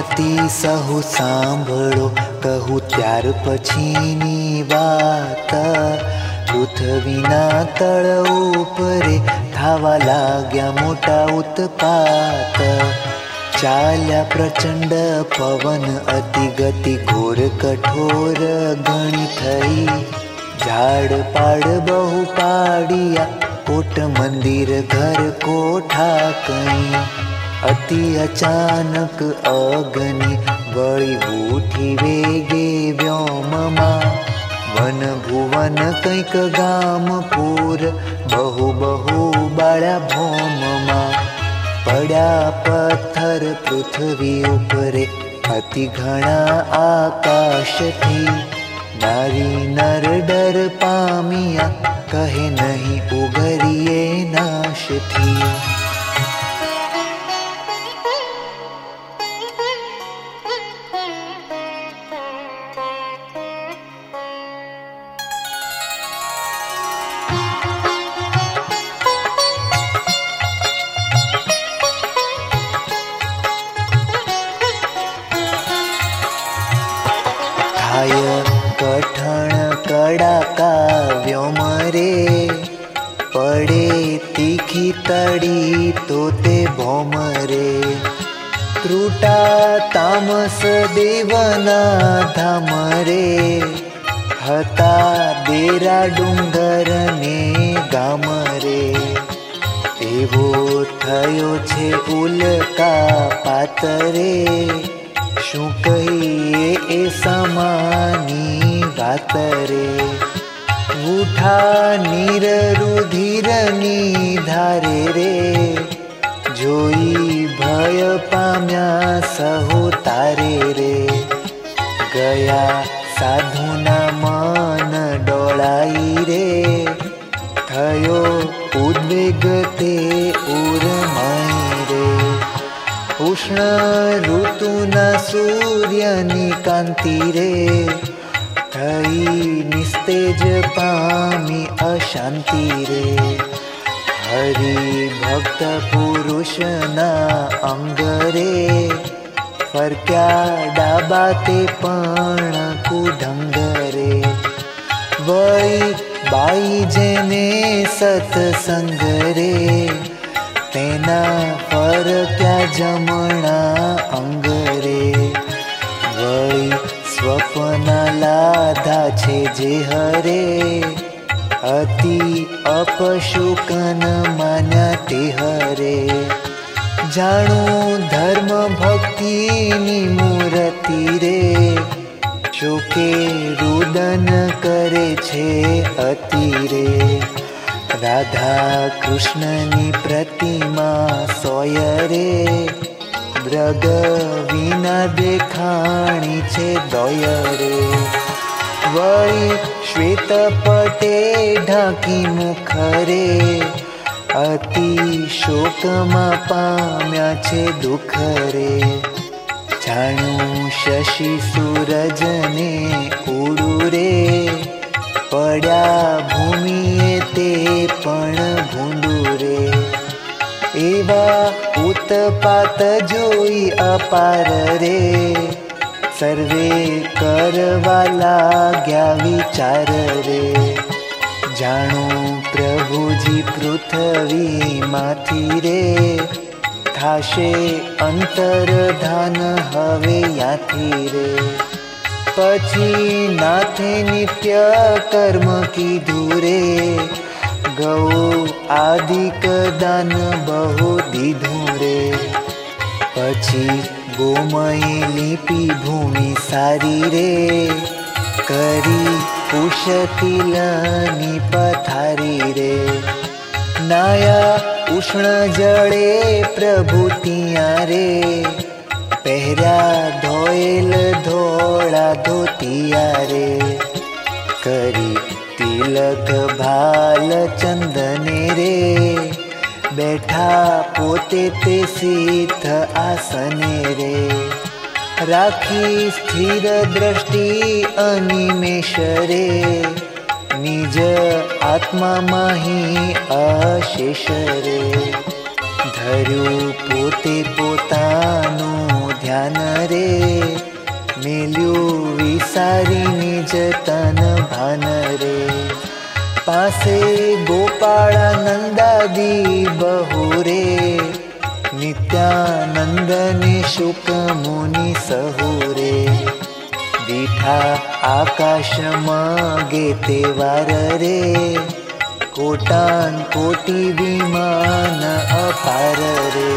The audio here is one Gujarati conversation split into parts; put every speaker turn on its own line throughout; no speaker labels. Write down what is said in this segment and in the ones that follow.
પાર્વતી સહુ સાંભળો, કહું ત્યાર પછીની વાત. પૃથ્વીના તળ ઉપરે થાવા લાગ્યા મોટા ઉત્પાત. ચાલ્યા પ્રચંડ પવન અતિ ગતિ, ઘોર કઠોર ગણી થઈ. ઝાડ પાડ બહુ પાડ્યા, કોટ મંદિર ઘર કોઠા કઈ. અતિ અચાનક અગ્નિ વળી ઉઠી વેગે વ્યોમમાં. વન ભુવન કંઈક ગામ પૂર, બહુ બહુ બાળ્યા ભોમમાં. પડ્યા પથ્થર પૃથ્વી ઉપરે, અતિ ઘણા આકાશથી. નારી નર ડર પામ્યા, કહે નહીં ઉગરીએ નાશથી. કઠણ કડાકા વ્યોમ રે, પડે તીખી તડી તો તે ભોમ રે. ત્રુટા તામસ દેવના ધામ રે, હતા દેરા ડુંગર ને ગામ રે. એવો થયો છે ઉલ્કા પાત રે, શું કહીએ એ સમાની વાત રે. ઉઠા નીર રુધિરની ધારે રે, જોઈ ભય પામ્યા સહુ તારે રે. ગયા સાધુના મન ડોળાઈ રે, થયો ઉદ્વેગ તે ઉર્માઈ રે. ઉષ્ણ ઋતુના સૂર્યની કાંતિ રે, થઈ નિસ્તેજ પામી અશાંતિ રે. હરિ ભક્ત પુરુષના અંગ રે, ફરક્યા ડાબા તે પણ કુઢંગ રે. વળી બાઈ જેને સત્સંગ રે, તેના ફરક્યા જમણા અંગ રે. વળી સ્વપ્ન લાધા છે જે હરે, અતિ અપશુકન માન્યા તે હરે. જાણું ધર્મ ભક્તિની મૂર્તિ રે, શોકે રુદન કરે છે અતિ રે. રાધા કૃષ્ણની પ્રતિમા સોય રે, દ્રગ વિના દેખાણી છે દોય રે. વળી શ્વેત પટે ઢાંકી મુખ રે, અતિ શોકમાં પામ્યા છે દુઃખ રે. જાણું શશી સૂરજને ઉડું રે, પડ્યા ભૂમિએ તે પણ ભૂંડું રે. એવા ઉત્પાત જોઈ અપાર રે, સર્વે કરવા લાગ્યા વિચાર રે. જાણું પ્રભુજી પૃથ્વીમાંથી રે, થાશે અંતરધાન હવે યાથી રે. પછી નાથે નિત્ય કર્મ કીધું રે, ગૌ આદિક દાન બહુ દીધું રે. પછી ગોમયે લીપી ભૂમિ સારી રે, કરી ઉષતિલની પથારી રે. નાયા ઉષ્ણ જળે પ્રભુ ત્યાં રે, પહેર્યા ધોયેલ ધોળા ધોતિયા રે. કરી તિલક ભાલ ચંદને રે, બેઠા પોતે તે સિદ્ધ આસને રે. રાખી સ્થિર દ્રષ્ટિ અનિમેષ રે, નિજ આત્મામાં હિ અશેષ રે. ધર્યું પોતે પોતાનું ध्यान रे, मेल्यू विसारी निज तन भान रे। पासे गोपाळानंदादी बहु रे, नित्यानंद ने शुक मुनि सहु रे। दीठा आकाश मगे तेवार रे, कोटान कोटि विमान अपार रे।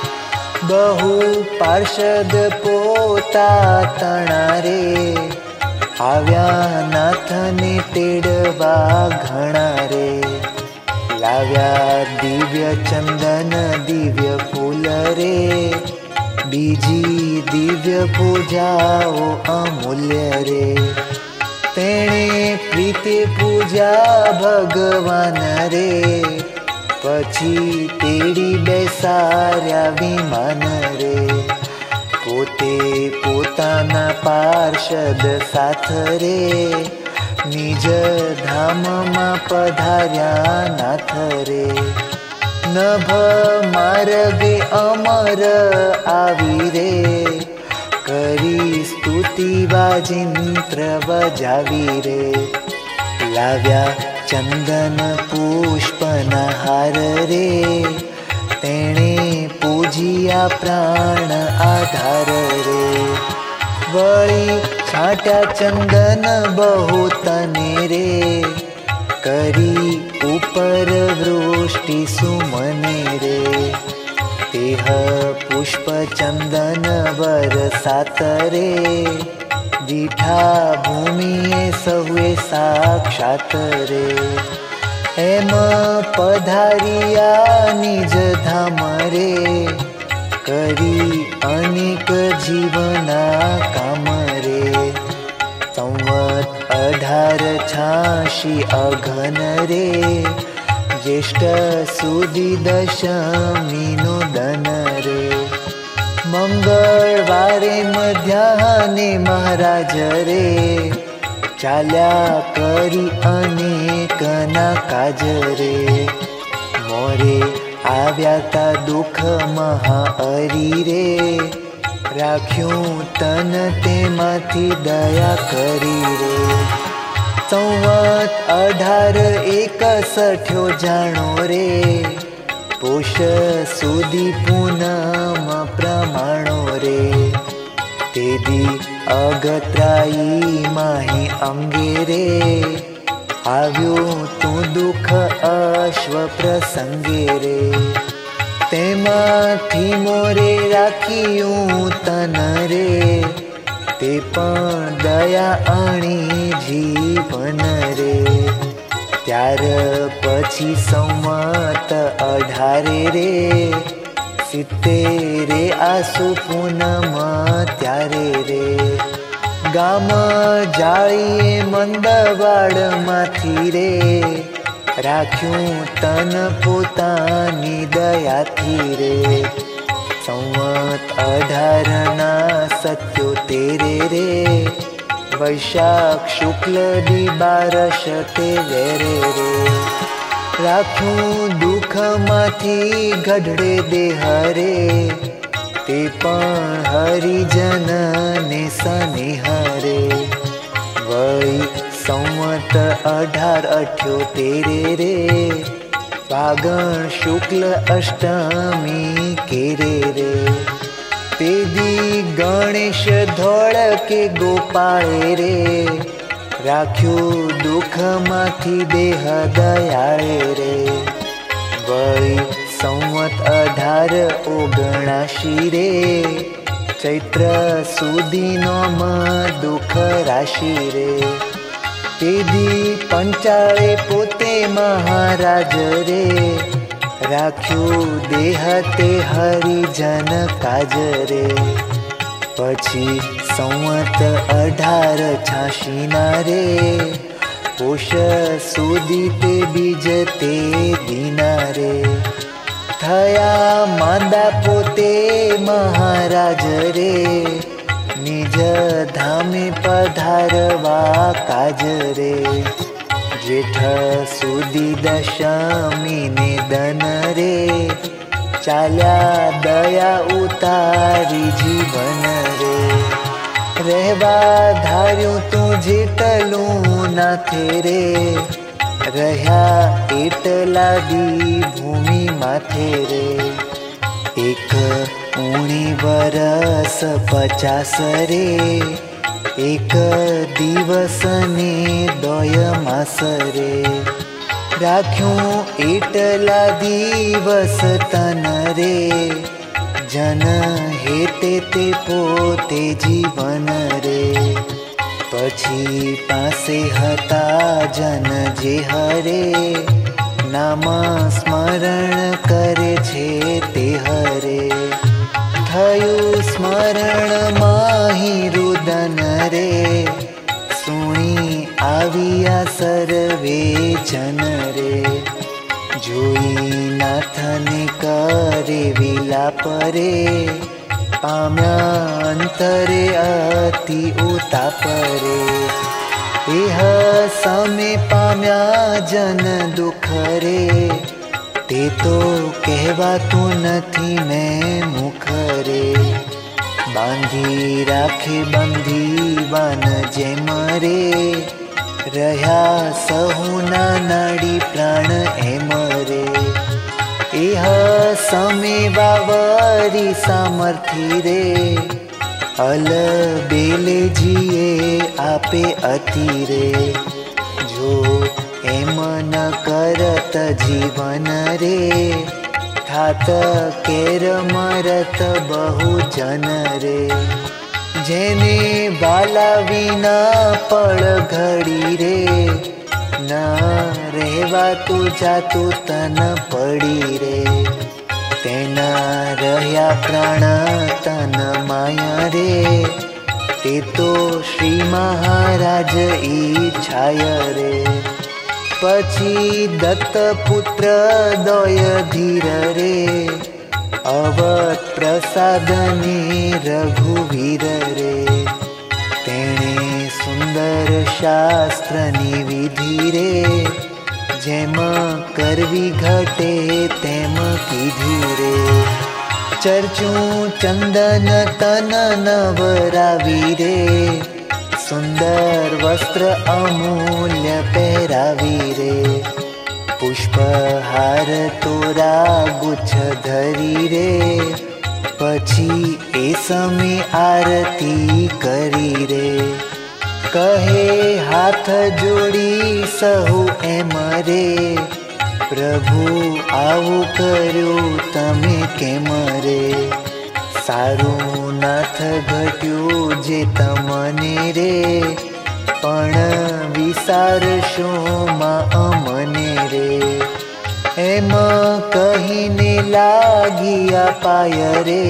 बहु पार्षद पोता तणा रे, आव्या नाथने तेड़वा घणा रे। लाव्या दिव्य चंदन दिव्य फूल रे, बीजी दिव्य पूजाओ अमूल्य रे। तेणे प्रीति पूजा भगवान रे, पछी तेड़ी बेसार्या विमान रे। पोते पोताना पार्षद साथ रे, निज धाम मां पधार्या नाथ रे। नभ मार्गे अमर आवी रे, करी स्तुति वाजिंत्र बजावी रे। लाव्या चंदन पुष्पना हार रे, तेणे पूजिया प्राण आधार रे। वळी छाट्या चंदन बहु तने रे, करी ऊपर वृष्टि सुमने रे। तेह पुष्प चंदन बरसात रे, दीठा भूमिए सहुए साक्षात रे। एम पधारिया निज धाम रे, करी अनेक जीवना काम रे। संवत 1886 अघन रे, ज्येष्ठ सुदी दशमीनो दन रे। मंगळवारे मध्याह्ने महाराज रे, चाल्या करी अनेकना काज रे। मोरे आव्या ता दुख महाहरी रे, राख्यूं तन तेमांथी दया करी रे। संवत 1861 जाणो रे, पोष सुदी पूनम प्रमाणो रे। तेदी अगत्राई माही अंगे रे, आव्यो तू दुख अश्व प्रसंगे रे। तेमांथी मोरे राख्यूं तन रे, ते पण दया आणी जीवन रे। त्यार पछी संवत 18 रे, 70 आसु पूनम त्यारे रे। गाम जाळीए मंदवाड़ माथी रे, राख्यूं तन पोतानी दयाथी रे। संवत 1877 रे, वैशाख शुक्ल दी 12 ते वेरे रे। राख्यूं दुख माथी गढ़े देह रे, ते पण हरिजन ने स्नेह रे। वळी संवत 1878 रे, फागण शुक्ल अष्टमी केरे रे। तेदी गणेश धोळ के गोपाळे रे, राख्यूं दुख माथी देह दयाळे रे। वळी संवत 1879 रे, चैत्र सुदीनो दुख राशि रे। तेदी पंचाळे पोते महाराज रे, राख्यूं देह ते हरिजन काज रे। पछी संवत 1886 रे, पोष सुदी ते बीज ते दीना रे। थया मांदा पोते महाराज रे, निज धामे पधारवा काज रे। जेठ सुदी दशमी ने दन रे, चाल्या दया उतार तारी जीवन रे। रहवा धार्યું તું જેટલું નાથે રે, રહ્યા એટલા દી ભૂમિ માથે રે। એક 19 વરસ 50 રે, એક દિવસ ને 2 માસ રે। રાખ્યું એટલા દિવસ તન રે, જન હેતે તે પોતે જીવન રે। પછી પાસે હતા જન જે હરે, નામ સ્મરણ કરે છે તે હરે। થયું સ્મરણ માહી રુદન રે, સુણી આવ્યા સર્વે જન રે। જોઈ નાથને કરે વિલાપ રે, પામ્યા અંતરે અતિ ઉતાપ રે। એહ સમે પામ્યા જન દુઃખ રે, તે તો કહેવાતું નથી મેં મુખ રે। બાંધી રાખે બંધીવાન જેમ રે, રહ્યા સહુના નાડી પ્રાણ એમ રે। એહ સમે વાવરી સામર્થી રે, અલ બેલે જીએ આપે અતિ રે। જો એમ ન કરત જીવન રે, થાત કેર મરત બહુ જન રે। જેને બાલા વિના પળ ઘડી રે, ન રહેવાતું જાતું તન પડી રે। તેના રહ્યા પ્રાણ તન માયા રે, તે તો શ્રી મહારાજ ઈચ્છાય રે। પછી દત્ત પુત્ર દોય ધીર રે, અવત પ્રસાદને રઘુવીર રે। તેણે સુંદર શાસ્ત્રની વિધિ રે, જેમ કરવી ઘટે તેમ કીધી રે। ચર્ચું ચંદન તન નવરાવી રે, સુંદર વસ્ત્ર અમૂલ્ય પહેરાવી રે। પુષ્પહાર તોરા ગુચ્છ ધરી રે, પછી એ સમે આરતી કરી રે। કહે હાથ જોડી સહુ એમ રે, પ્રભુ આવું કર્યું તમે કેમ રે। સારું નાથ ઘટ્યું જે તમને રે, પણ વિસારશો માં અમને રે। એમ કહીને લાગિયા પાય રે,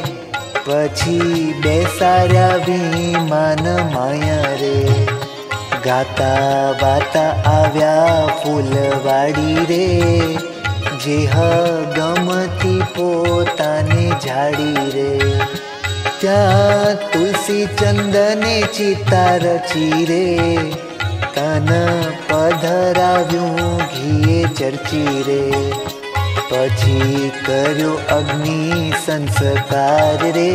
પછી બેસાર્યા વિમાન માયા રે। ગાતા વાતા આવ્યા ફૂલવાડી રે, જેહ ગમતી પોતાને ઝાડી રે। ત્યાં તુલસી ચંદને ચિતા રચી રે, તન પધરાવ્યું ઘીએ ચર્ચી રે। પછી કર્યો અગ્નિ સંસ્કાર રે,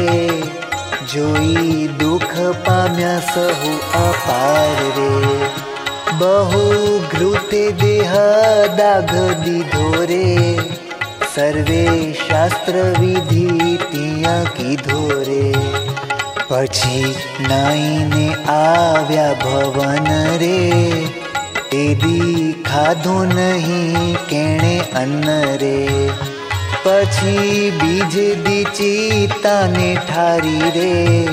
જોઈ દુઃખ પામ્યા સહુ અપાર રે। બહુ ઘૃતે દેહ દાગ દીધો રે, સર્વે શાસ્ત્ર વિધિ ત્યાં કીધો રે। પછી નાઈને આવ્યા ભવન રે, તેદી ખાધો નહીં કેણે અન્ન રે। પછી બીજે દી ચિતાને ઠારી રે,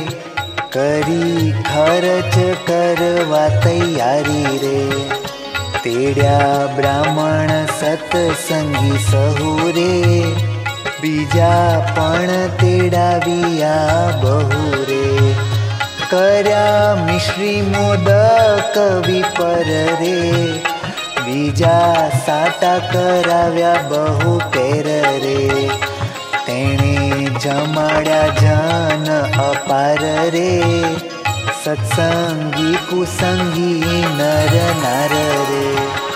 કરી ખર્ચ કરવા તૈયારી રે। તેડ્યા બ્રાહ્મણ સત્સંગી સહુ રે, બીજા પણ તેડાવ્યા બહુ રે। કર્યા મિશ્રી મોદક વિપર રે, બીજા સાટા કરાવ્યા બહુ પેર રે। તેણે જમાડ્યા જન અપાર રે, સત્સંગી કુસંગી નર નાર રે।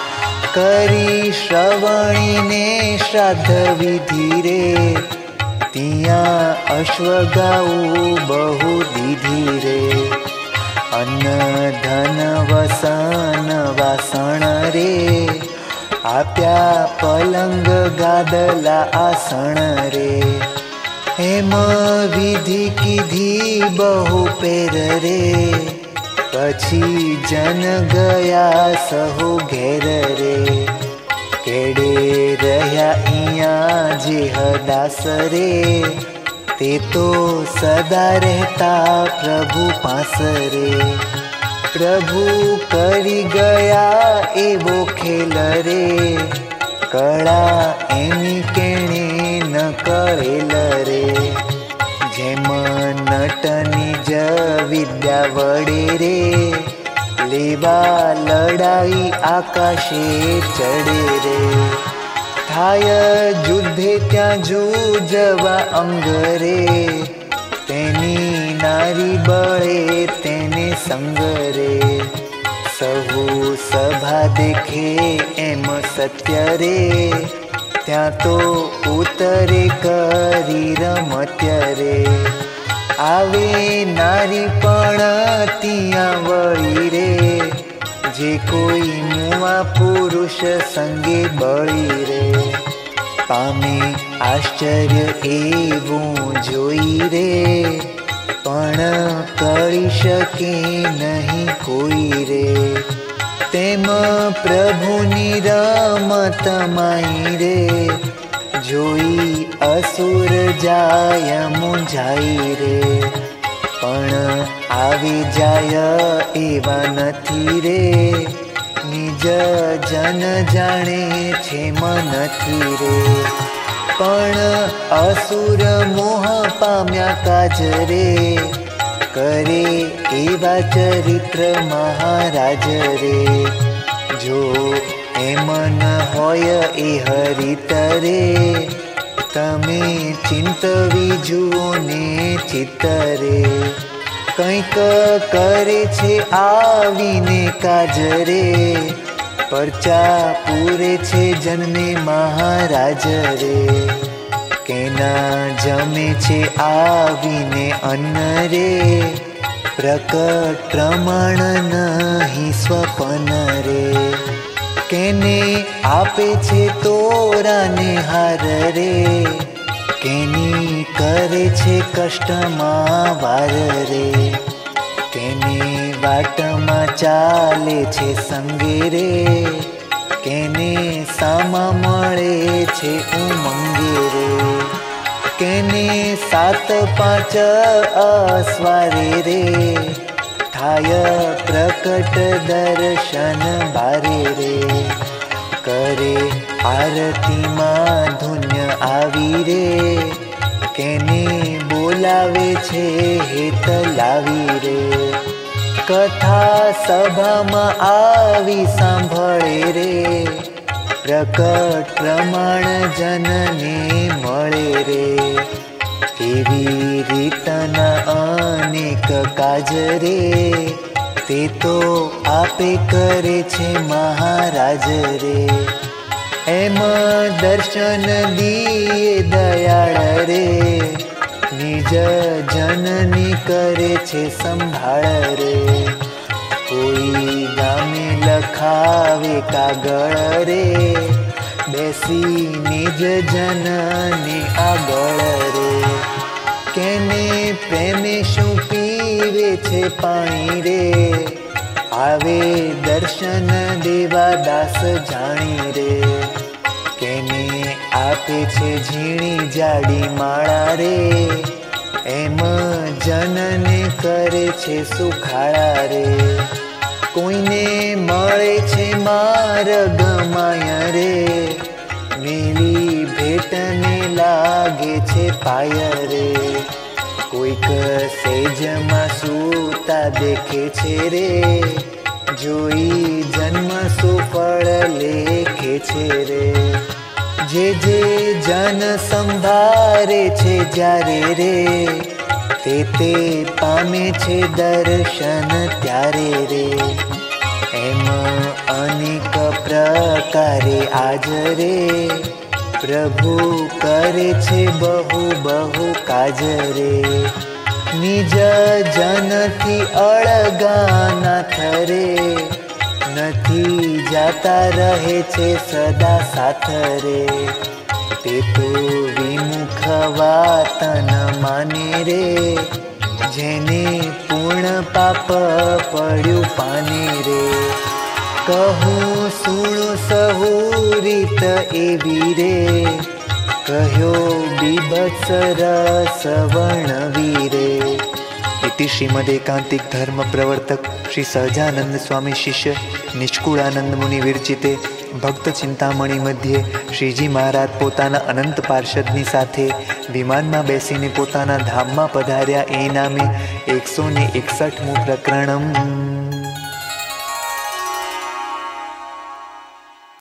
કરી શ્રવણીને શ્રાદ્ધ વિધિ રે, ત્યાં અશ્વગાઉ બહુ દીધી રે, અન્ન ધન વસન વાસણ રે, આપ્યા પલંગ ગાદલા આસણ રે, હેમ વિધિ કીધી બહુ પેર રે, પછી જન ગયા સહુ ઘેર રે, કેડે રહ્યા અહીંયા જે હદાસ રે, તે તો સદા રહેતા પ્રભુ પાસ રે, પ્રભુ કરી ગયા એવો ખેલ રે, કળા એની કેણે ન કરેલ રે, જેમ નટની જ વિદ્યા વડે રે, લેવા લડાઈ આકાશે ચડે રે, થાય યુદ્ધે ત્યાં જૂજવા અંગ રે, તેની નારી બળે તેને સંગ રે, સહુ સભા દેખે એમ સત્ય રે, ત્યાં તો ઉતરે કરી રમત્ય રે, આવે નારી પણ ત્યાં વળી રે, જે કોઈ મુવા પુરુષ સંગે બળી રે, પામે આશ્ચર્ય એવું જોઈ રે, પણ કરી શકે નહીં કોઈ રે, તેમ પ્રભુની રમત માઈ રે, જોઈ અસુર જાય મૂંઝાઈ રે, પણ આવી જાય એવા નથી રે, નિજ જન જાણે છે મનથી રે, પણ અસુર મોહ પામ્યા કાજ રે, કરે એવા ચરિત્ર મહારાજ રે, જો એમ ન હોય એ હરિત રે, તમે ચિંતવી જુઓ ને ચિત્ત રે, કંઈક કરે છે આવીને કાજ રે, પરચા પૂરે છે જનને મહારાજ રે, કેના જમે છે આવીને અન્ન રે, પ્રકટ પ્રમાણ નહીં સ્વપન રે, કેને આપે છે તોરાને હાર રે, કેની કરે છે કષ્ટમાં વાર રે, કેને વાટમાં ચાલે છે સંગે રે, કેને સામા મળે છે ઉમંગે રે, કેને 7 5 અસવારે રે, થાય પ્રકટ દર્શન બારે રે, કરે આરતીમાં ધુન્ય આવી રે, કેને બોલાવે છે હેત લાવી રે, કથા સભામાં આવી સાંભળે રે, પ્રકટ પ્રમાણ જનને મળે રે, એવી રીતના અનેક કાજ રે, તે તો આપે કરે છે મહારાજ રે, એમ દર્શન દીએ દયાળ રે, નિજ જનની કરે છે સંભાળ રે, કોઈ ગામે લખાવે કાગળ રે, બેસી નિજ જનને આગળ રે, કેને પ્રેમે શું પીવે છે પાણી રે, આવે દર્શન દેવા દાસ જાણી રે, કેને આપે છે ઝીણી જાડી માળા રે, એમ જનને કરે છે સુખાળા રે, કોઈને મળે છે માર્ગ માયા રે, મેલી ભેટને લાગે છે પાય રે, કોઈક સેજમાં સૂતા દેખે છે રે, જોઈ જન્મ સુફળ લેખે છે રે, જે જે જન સંભારે છે જ્યારે રે, તે પામે છે દર્શન ત્યારે રે, એમ અનેક પ્રકારે આજ રે, प्रभु करे छे बहु बहु काज रे। निज जन थी अळगा नाथ रे, नथी जाता रहे छे सदा साथ रे। ते तो विमुख वात न माने रे, जेने पूर्ण पाप पड्यु पाने रे। कहूँ सुणु सहु रीत एवी रे, कह्यो बीभत्स रस वर्णवीरे। इति श्रीमदेकांतिक धर्म प्रवर्तक श्री सहजानंद स्वामी शिष्य निष्कुळानंद मुनि विरचिते भक्त चिंतामणी मध्ये श्रीजी महाराज पोताना अनंत पार्षदनी साथे विमाનમાં બેસીને પોતાના ધામમાં પધાર્યા એ નામે 161મું પ્રકરણમ।